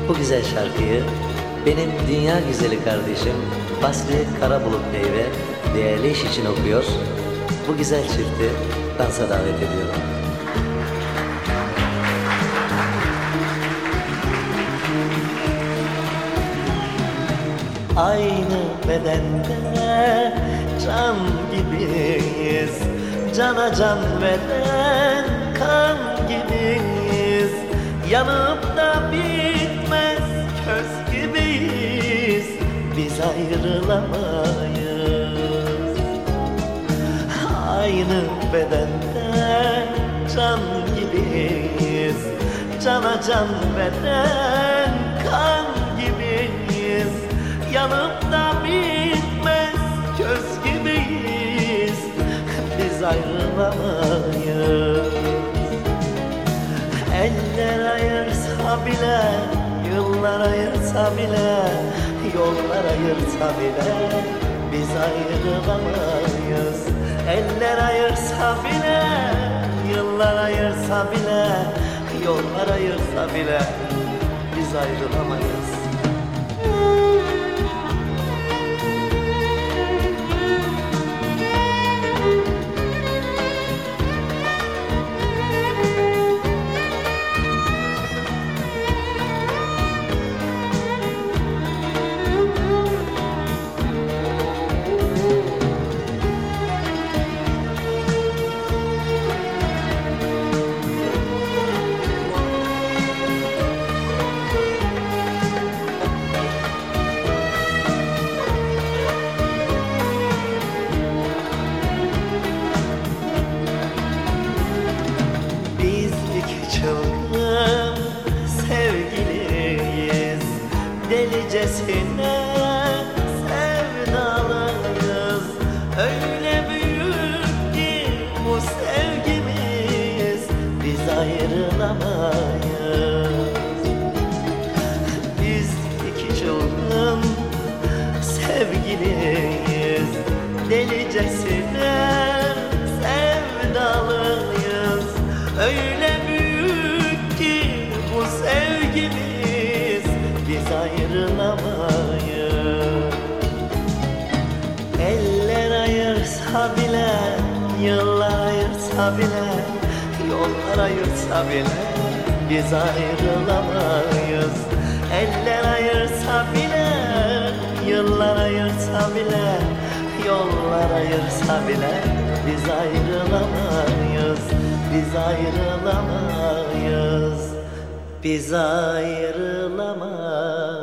Bu güzel şarkıyı benim dünya güzeli kardeşim Basri Karabulut Bey ve değerli eş için okuyor. Bu güzel çifti dansa davet ediyorum. Aynı bedende can gibiyiz, cana can veren kan gibiyiz. Yanıp da bitmez köz gibiyiz, biz ayrılamayız. Aynı bedende can gibiyiz, cana can veren kan gibiyiz. Yanıp da bitmez köz gibiyiz, biz ayrılamayız. Eller ayırsa bile, yıllar ayırsa bile, yollar ayırsa bile, biz ayrılamayız. Eller ayırsa bile, yıllar ayırsa bile, yollar ayırsa bile, biz ayrılamayız. Çılgın sevgiliyiz, delicesine sevdalıyız. Öyle büyük ki bu sevgimiz, biz ayrılamayız. Biz iki çılgın sevgiliyiz, delicesine sevdalıyız. Öyle bu sevgimiz, biz ayrılamayız. Eller ayırsa bile, yıllar ayırsa bile, yollar ayırsa bile, biz ayrılamayız. Eller ayırsa bile, yıllar ayırsa bile, yollar ayırsa bile, biz ayrılamayız. Biz ayrılamayız, biz ayrılamayız.